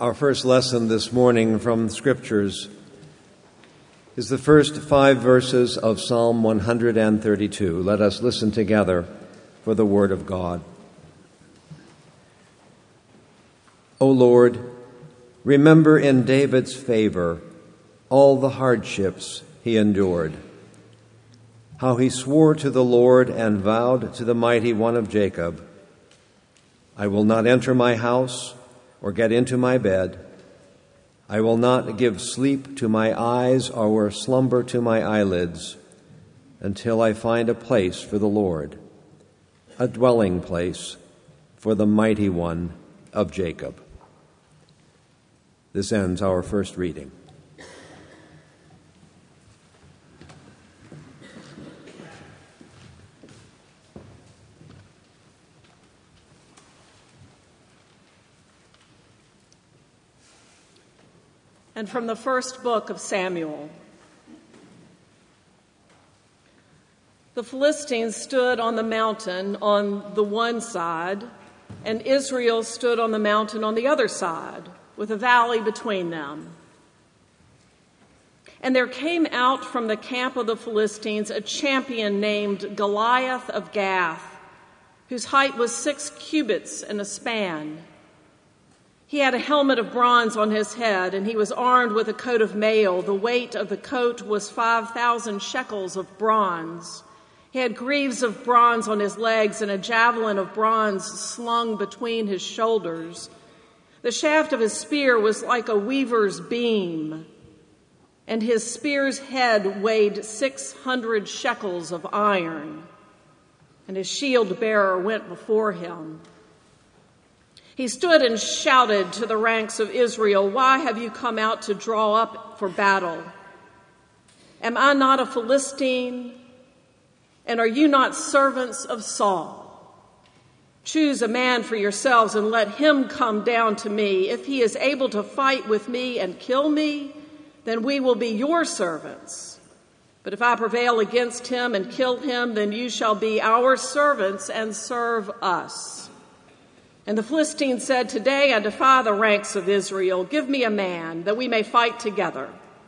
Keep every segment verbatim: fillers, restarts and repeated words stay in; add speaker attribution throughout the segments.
Speaker 1: Our first lesson this morning from the Scriptures is the first five verses of Psalm one hundred thirty-two. Let us listen together for the Word of God. O Lord, remember in David's favor all the hardships he endured, how he swore to the Lord and vowed to the Mighty One of Jacob, I will not enter my house or get into my bed. I will not give sleep to my eyes or slumber to my eyelids until I find a place for the Lord, a dwelling place for the Mighty One of Jacob. This ends our first reading.
Speaker 2: And from the first book of Samuel. The Philistines stood on the mountain on the one side, and Israel stood on the mountain on the other side, with a valley between them. And there came out from the camp of the Philistines a champion named Goliath of Gath, whose height was six cubits and a span. He had a helmet of bronze on his head, and he was armed with a coat of mail. The weight of the coat was five thousand shekels of bronze. He had greaves of bronze on his legs and a javelin of bronze slung between his shoulders. The shaft of his spear was like a weaver's beam, and his spear's head weighed six hundred shekels of iron, and his shield bearer went before him. He stood and shouted to the ranks of Israel, "Why have you come out to draw up for battle? Am I not a Philistine? And are you not servants of Saul? Choose a man for yourselves and let him come down to me. If he is able to fight with me and kill me, then we will be your servants. But if I prevail against him and kill him, then you shall be our servants and serve us." And the Philistines said, "Today I defy the ranks of Israel. Give me a man that we may fight together."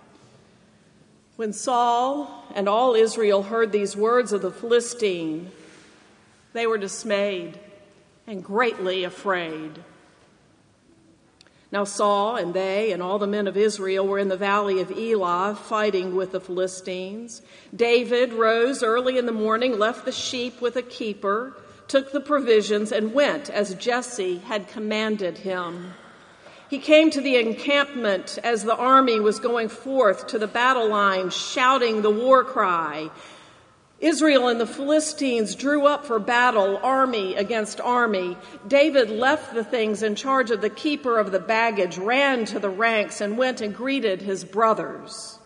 Speaker 2: When Saul and all Israel heard these words of the Philistine, they were dismayed and greatly afraid. Now Saul and they and all the men of Israel were in the valley of Elah fighting with the Philistines. David rose early in the morning, left the sheep with a keeper, took the provisions, and went as Jesse had commanded him. He came to the encampment as the army was going forth to the battle line, shouting the war cry. Israel and the Philistines drew up for battle, army against army. David left the things in charge of the keeper of the baggage, ran to the ranks, and went and greeted his brothers.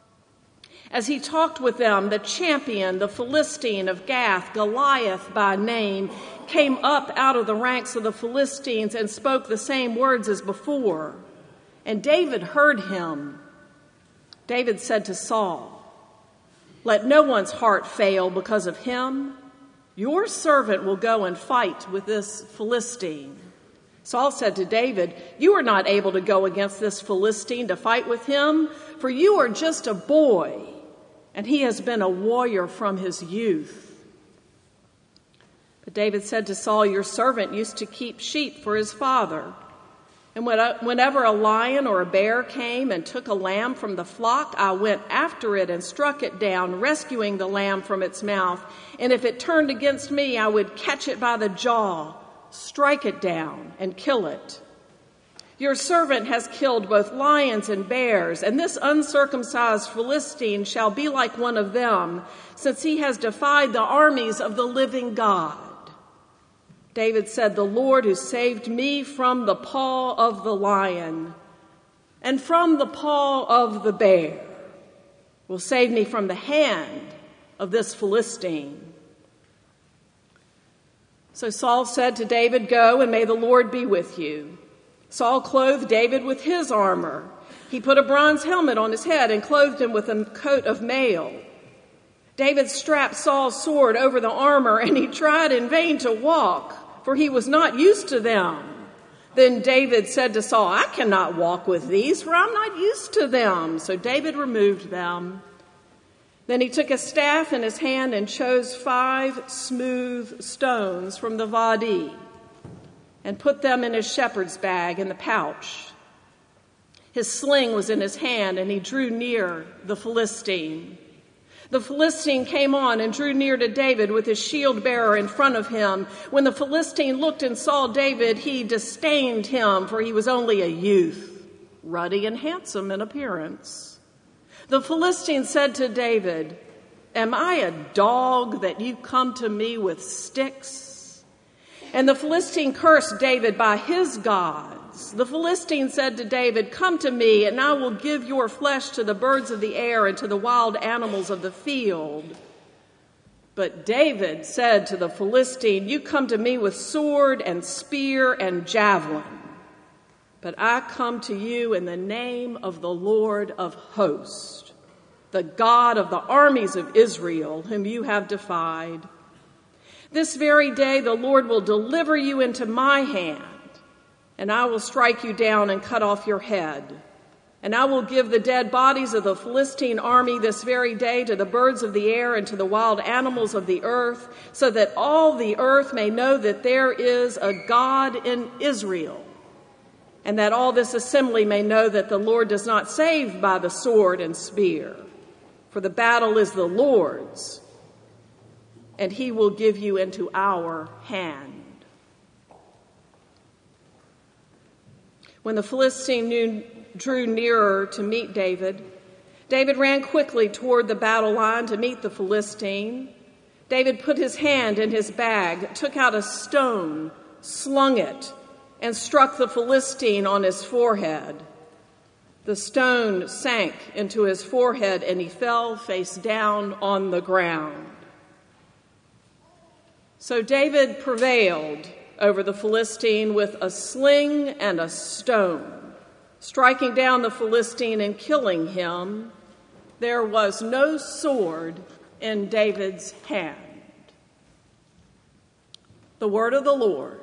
Speaker 2: As he talked with them, the champion, the Philistine of Gath, Goliath by name, came up out of the ranks of the Philistines and spoke the same words as before. And David heard him. David said to Saul, "Let no one's heart fail because of him. Your servant will go and fight with this Philistine." Saul said to David, "You are not able to go against this Philistine to fight with him, for you are just a boy, and he has been a warrior from his youth." But David said to Saul, "Your servant used to keep sheep for his father. And whenever a lion or a bear came and took a lamb from the flock, I went after it and struck it down, rescuing the lamb from its mouth. And if it turned against me, I would catch it by the jaw, strike it down, and kill it. Your servant has killed both lions and bears, and this uncircumcised Philistine shall be like one of them, since he has defied the armies of the living God." David said, "The Lord who saved me from the paw of the lion and from the paw of the bear will save me from the hand of this Philistine." So Saul said to David, "Go, and may the Lord be with you." Saul clothed David with his armor. He put a bronze helmet on his head and clothed him with a coat of mail. David strapped Saul's sword over the armor, and he tried in vain to walk, for he was not used to them. Then David said to Saul, I cannot walk with these, for I'm not used to them. So David removed them. Then he took a staff in his hand and chose five smooth stones from the Vadi and put them in his shepherd's bag in the pouch. His sling was in his hand, and he drew near the Philistine. The Philistine came on and drew near to David with his shield bearer in front of him. When the Philistine looked and saw David, he disdained him, for he was only a youth, ruddy and handsome in appearance. The Philistine said to David, Am I a dog that you come to me with sticks? And the Philistine cursed David by his gods. The Philistine said to David, Come to me, and I will give your flesh to the birds of the air and to the wild animals of the field. But David said to the Philistine, You come to me with sword and spear and javelin. But I come to you in the name of the Lord of hosts, the God of the armies of Israel, whom you have defied. This very day the Lord will deliver you into my hand, and I will strike you down and cut off your head. And I will give the dead bodies of the Philistine army this very day to the birds of the air and to the wild animals of the earth, so that all the earth may know that there is a God in Israel, and that all this assembly may know that the Lord does not save by the sword and spear. For the battle is the Lord's, and he will give you into our hand. When the Philistine knew, drew nearer to meet David, David ran quickly toward the battle line to meet the Philistine. David put his hand in his bag, took out a stone, slung it, and struck the Philistine on his forehead. The stone sank into his forehead, and he fell face down on the ground. So David prevailed over the Philistine with a sling and a stone, striking down the Philistine and killing him. There was no sword in David's hand. The word of the Lord.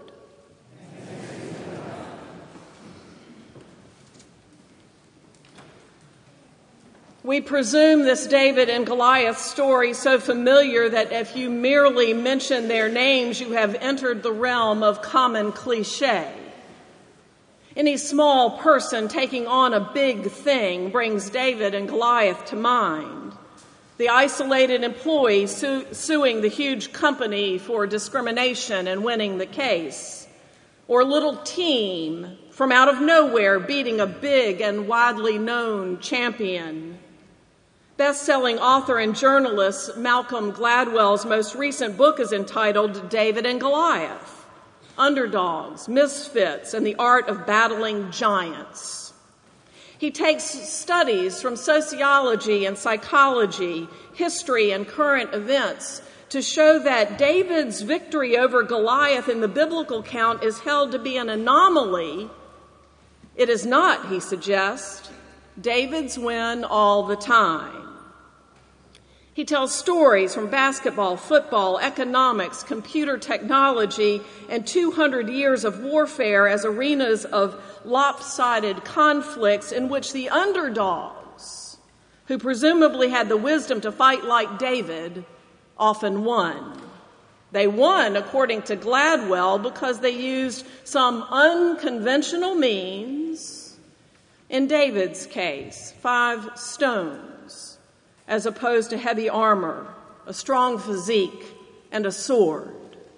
Speaker 2: We presume this David and Goliath story so familiar that if you merely mention their names, you have entered the realm of common cliche. Any small person taking on a big thing brings David and Goliath to mind. The isolated employee su- suing the huge company for discrimination and winning the case. Or a little team from out of nowhere beating a big and widely known champion. Best-selling author and journalist Malcolm Gladwell's most recent book is entitled David and Goliath, Underdogs, Misfits, and the Art of Battling Giants. He takes studies from sociology and psychology, history, and current events to show that David's victory over Goliath in the biblical account is held to be an anomaly. It is not, he suggests, David's win all the time. He tells stories from basketball, football, economics, computer technology, and two hundred years of warfare as arenas of lopsided conflicts in which the underdogs, who presumably had the wisdom to fight like David, often won. They won, according to Gladwell, because they used some unconventional means. In David's case, five stones, as opposed to heavy armor, a strong physique, and a sword.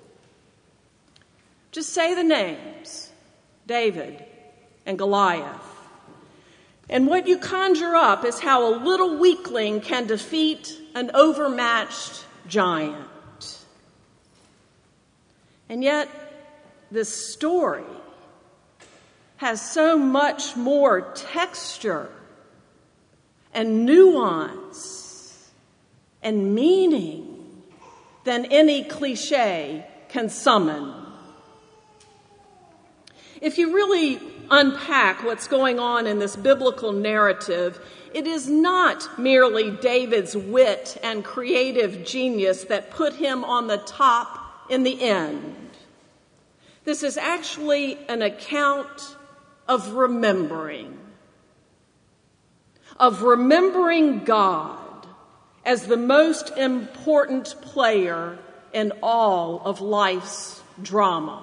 Speaker 2: Just say the names, David and Goliath. And what you conjure up is how a little weakling can defeat an overmatched giant. And yet, this story has so much more texture and nuance and meaning than any cliche can summon. If you really unpack what's going on in this biblical narrative, it is not merely David's wit and creative genius that put him on the top in the end. This is actually an account of remembering, of remembering God as the most important player in all of life's drama.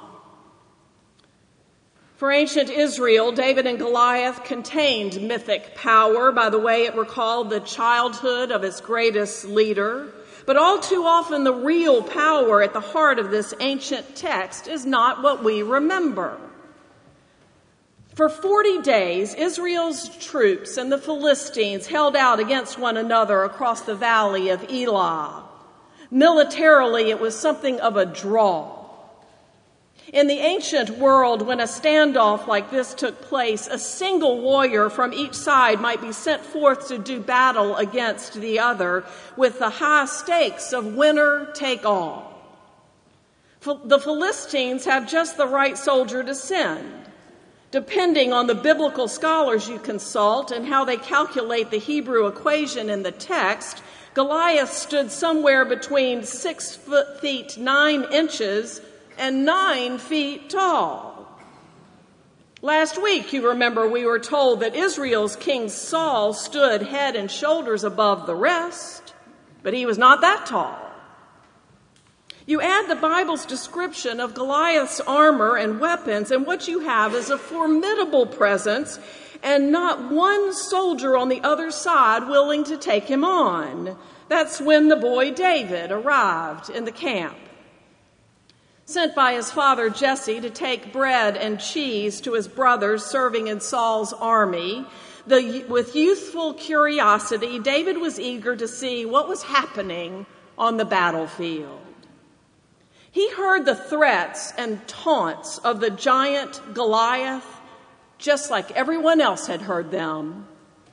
Speaker 2: For ancient Israel, David and Goliath contained mythic power by the way it recalled the childhood of its greatest leader. But all too often, the real power at the heart of this ancient text is not what we remember. For forty days, Israel's troops and the Philistines held out against one another across the valley of Elah. Militarily, it was something of a draw. In the ancient world, when a standoff like this took place, a single warrior from each side might be sent forth to do battle against the other with the high stakes of winner take all. The Philistines have just the right soldier to send. Depending on the biblical scholars you consult and how they calculate the Hebrew equation in the text, Goliath stood somewhere between six feet nine inches and nine feet tall. Last week, you remember, we were told that Israel's King Saul stood head and shoulders above the rest, but he was not that tall. You add the Bible's description of Goliath's armor and weapons, and what you have is a formidable presence and not one soldier on the other side willing to take him on. That's when the boy David arrived in the camp. Sent by his father Jesse to take bread and cheese to his brothers serving in Saul's army, the, with youthful curiosity, David was eager to see what was happening on the battlefield. He heard the threats and taunts of the giant Goliath just like everyone else had heard them.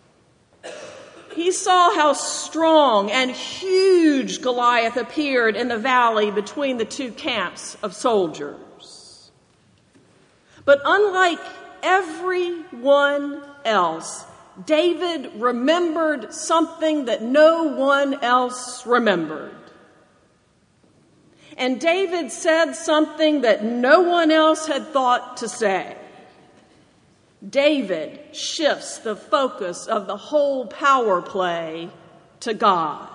Speaker 2: He saw how strong and huge Goliath appeared in the valley between the two camps of soldiers. But unlike everyone else, David remembered something that no one else remembered. And David said something that no one else had thought to say. David shifts the focus of the whole power play to God.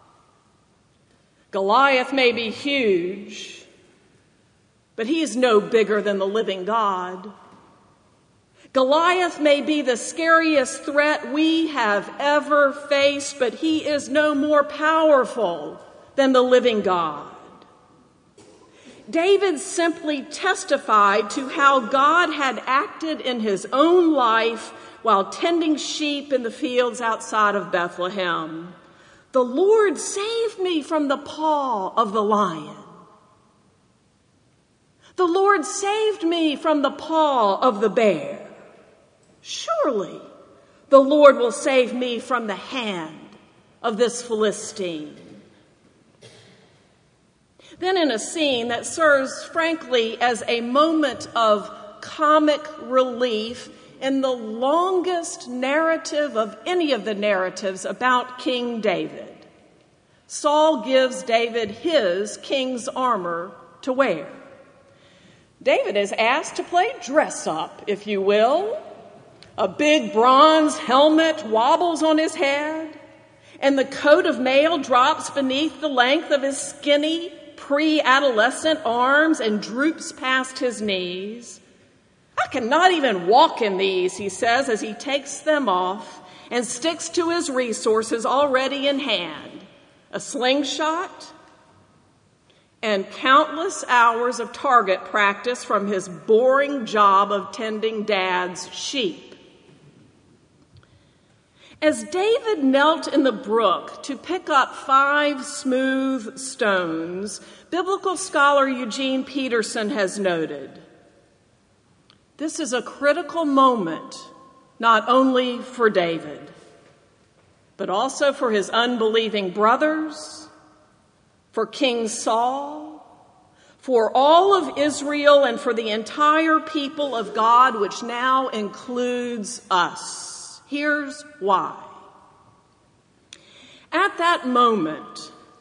Speaker 2: Goliath may be huge, but he is no bigger than the living God. Goliath may be the scariest threat we have ever faced, but he is no more powerful than the living God. David simply testified to how God had acted in his own life while tending sheep in the fields outside of Bethlehem. The Lord saved me from the paw of the lion. The Lord saved me from the paw of the bear. Surely the Lord will save me from the hand of this Philistine. Then in a scene that serves, frankly, as a moment of comic relief in the longest narrative of any of the narratives about King David, Saul gives David his king's armor to wear. David is asked to play dress up, if you will. A big bronze helmet wobbles on his head, and the coat of mail drops beneath the length of his skinny, pre-adolescent arms and droops past his knees. I cannot even walk in these, he says, as he takes them off and sticks to his resources already in hand. A slingshot and countless hours of target practice from his boring job of tending Dad's sheep. As David knelt in the brook to pick up five smooth stones, biblical scholar Eugene Peterson has noted, this is a critical moment not only for David, but also for his unbelieving brothers, for King Saul, for all of Israel, and for the entire people of God, which now includes us. Here's why. At that moment,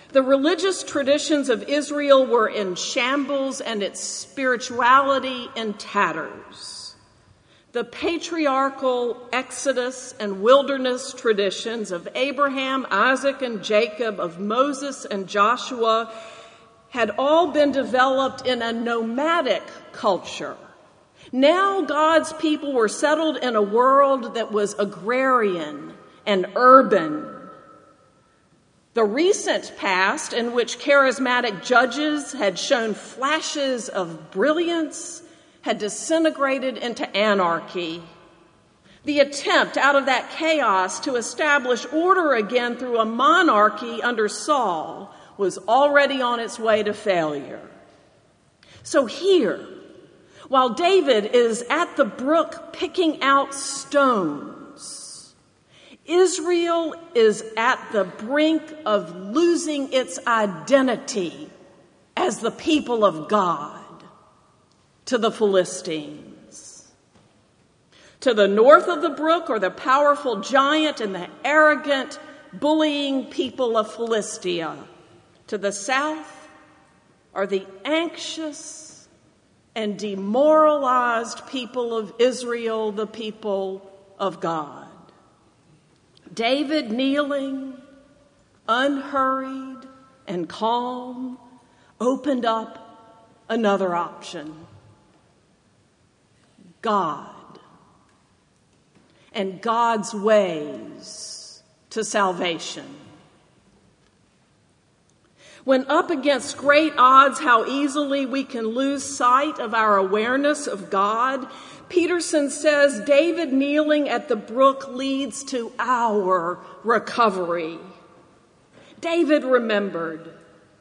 Speaker 2: The religious traditions of Israel were in shambles and its spirituality in tatters. The patriarchal Exodus and wilderness traditions of Abraham, Isaac, and Jacob, of Moses and Joshua, had all been developed in a nomadic culture. Now God's people were settled in a world that was agrarian and urban. The recent past, in which charismatic judges had shown flashes of brilliance, had disintegrated into anarchy. The attempt out of that chaos to establish order again through a monarchy under Saul was already on its way to failure. So here, while David is at the brook picking out stones, Israel is at the brink of losing its identity as the people of God to the Philistines. To the north of the brook are the powerful giant and the arrogant, bullying people of Philistia. To the south are the anxious and demoralized people of Israel, the people of God. David, kneeling, unhurried and calm, opened up another option. God and God's ways to salvation. When up against great odds, how easily we can lose sight of our awareness of God. Peterson says David kneeling at the brook leads to our recovery. David remembered,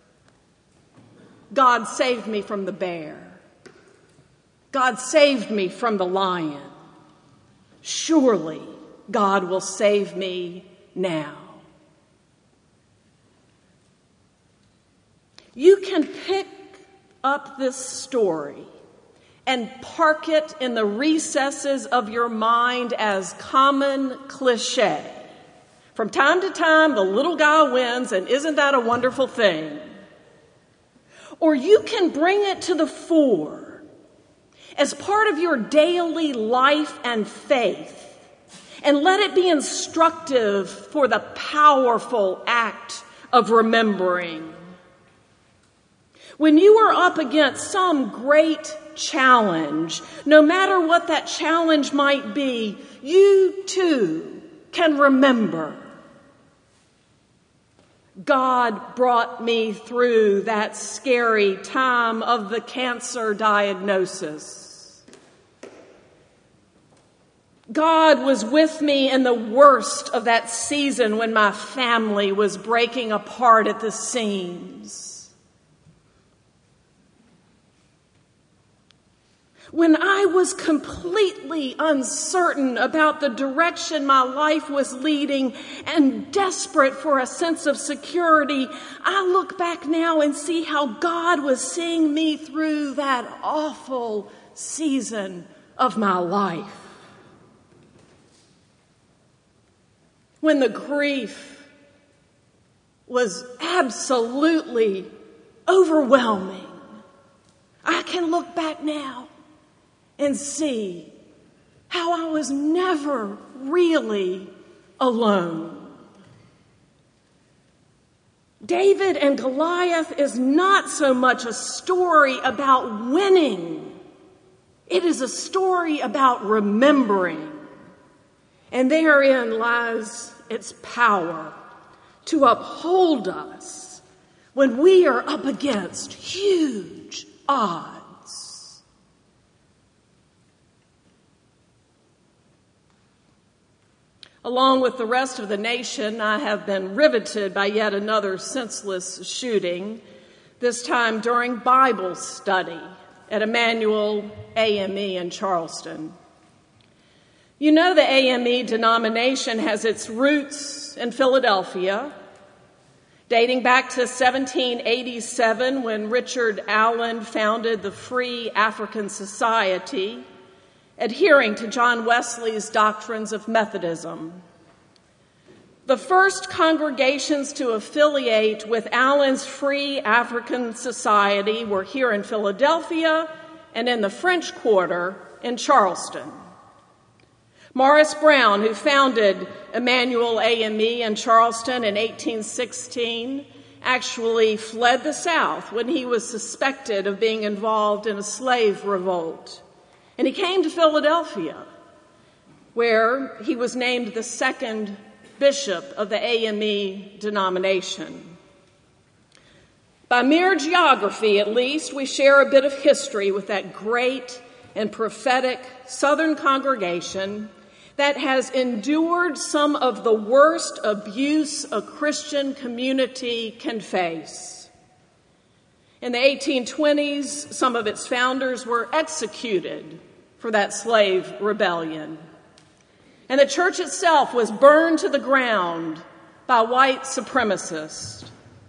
Speaker 2: God saved me from the bear. God saved me from the lion. Surely God will save me now. You can pick up this story and park it in the recesses of your mind as common cliche. From time to time, the little guy wins, and isn't that a wonderful thing? Or you can bring it to the fore as part of your daily life and faith, and let it be instructive for the powerful act of remembering. When you are up against some great challenge, no matter what that challenge might be, you too can remember. God brought me through that scary time of the cancer diagnosis. God was with me in the worst of that season when my family was breaking apart at the seams. When I was completely uncertain about the direction my life was leading and desperate for a sense of security, I look back now and see how God was seeing me through that awful season of my life. When the grief was absolutely overwhelming, I can look back now and see how I was never really alone. David and Goliath is not so much a story about winning. It is a story about remembering. And therein lies its power to uphold us when we are up against huge odds. Along with the rest of the nation, I have been riveted by yet another senseless shooting, this time during Bible study at Emmanuel A M E in Charleston. You know, the A M E denomination has its roots in Philadelphia, dating back to seventeen eighty-seven when Richard Allen founded the Free African Society, adhering to John Wesley's doctrines of Methodism. The first congregations to affiliate with Allen's Free African Society were here in Philadelphia and in the French Quarter in Charleston. Morris Brown, who founded Emmanuel A M E in Charleston in eighteen sixteen, actually fled the South when he was suspected of being involved in a slave revolt. And he came to Philadelphia, where he was named the second bishop of the A M E denomination. By mere geography, at least, we share a bit of history with that great and prophetic Southern congregation that has endured some of the worst abuse a Christian community can face. In the eighteen twenties, some of its founders were executed for that slave rebellion. And the church itself was burned to the ground by white supremacists.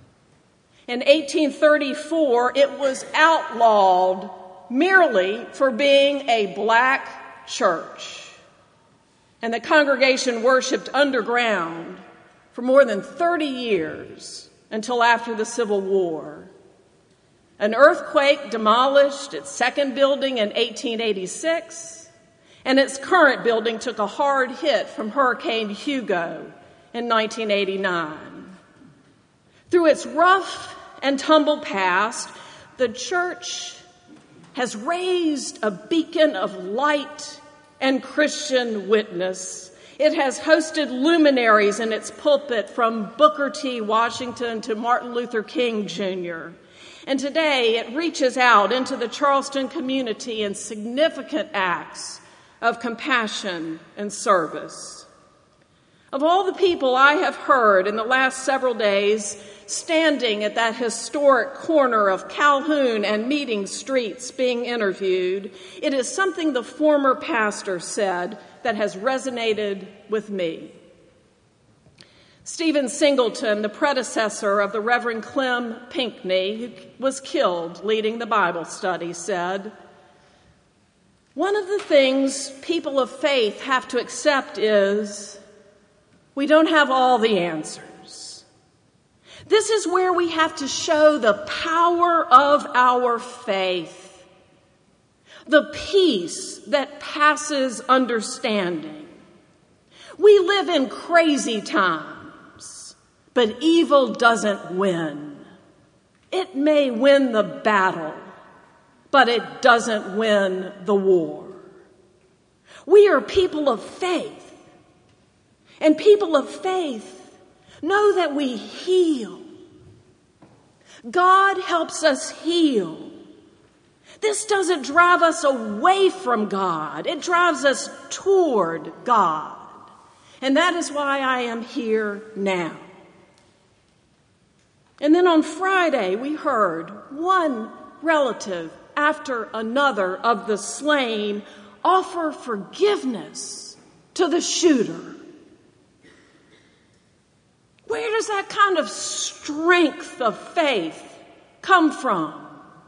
Speaker 2: In eighteen thirty-four, it was outlawed merely for being a black church. And the congregation worshiped underground for more than thirty years until after the Civil War. An earthquake demolished its second building in eighteen eighty-six, and its current building took a hard hit from Hurricane Hugo in nineteen eighty-nine. Through its rough and tumble past, the church has raised a beacon of light and Christian witness. It has hosted luminaries in its pulpit from Booker T. Washington to Martin Luther King Junior And today it reaches out into the Charleston community in significant acts of compassion and service. Of all the people I have heard in the last several days standing at that historic corner of Calhoun and Meeting Streets being interviewed, it is something the former pastor said that has resonated with me. Stephen Singleton, the predecessor of the Reverend Clem Pinckney, who was killed leading the Bible study, said, "One of the things people of faith have to accept is we don't have all the answers. This is where we have to show the power of our faith, the peace that passes understanding. We live in crazy times, but evil doesn't win. It may win the battle, but it doesn't win the war. We are people of faith, and people of faith know that we heal. God helps us heal. This doesn't drive us away from God. It drives us toward God. And that is why I am here now." And then on Friday, we heard one relative after another of the slain offer forgiveness to the shooter. Where does that kind of strength of faith come from?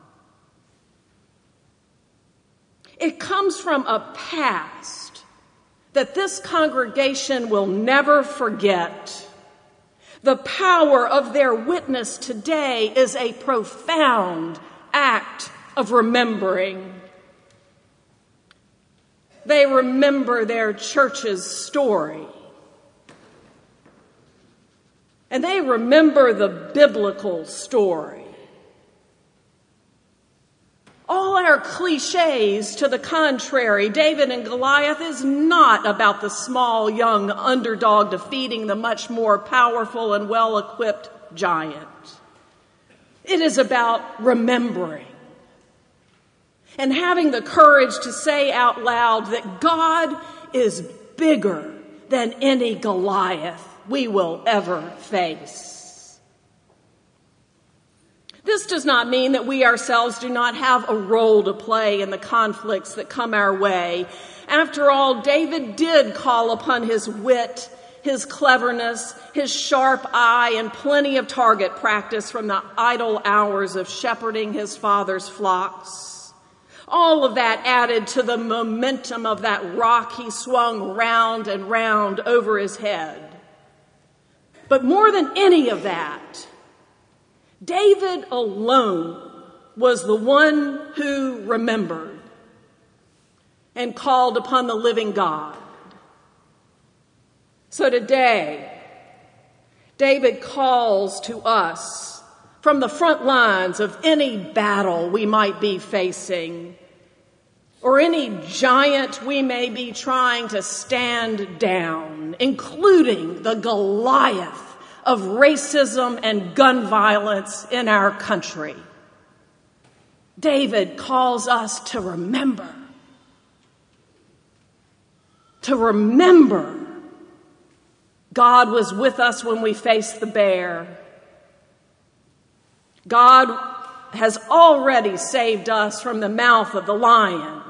Speaker 2: It comes from a past that this congregation will never forget. The power of their witness today is a profound act of remembering. They remember their church's story. And they remember the biblical story. All our cliches to the contrary, David and Goliath is not about the small young underdog defeating the much more powerful and well-equipped giant. It is about remembering and having the courage to say out loud that God is bigger than any Goliath we will ever face. This does not mean that we ourselves do not have a role to play in the conflicts that come our way. After all, David did call upon his wit, his cleverness, his sharp eye, and plenty of target practice from the idle hours of shepherding his father's flocks. All of that added to the momentum of that rock he swung round and round over his head. But more than any of that, David alone was the one who remembered and called upon the living God. So today, David calls to us from the front lines of any battle we might be facing, or any giant we may be trying to stand down, including the Goliath of racism and gun violence in our country. David calls us to remember, to remember God was with us when we faced the bear. God has already saved us from the mouth of the lion.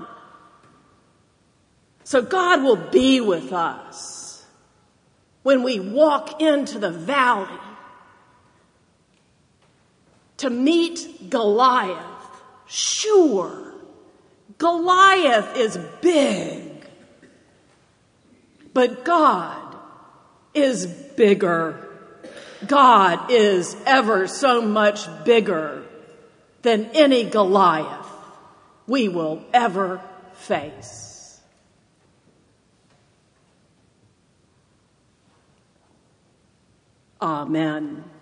Speaker 2: So God will be with us when we walk into the valley to meet Goliath. Sure, Goliath is big, but God is bigger. God is ever so much bigger than any Goliath we will ever face. Amen.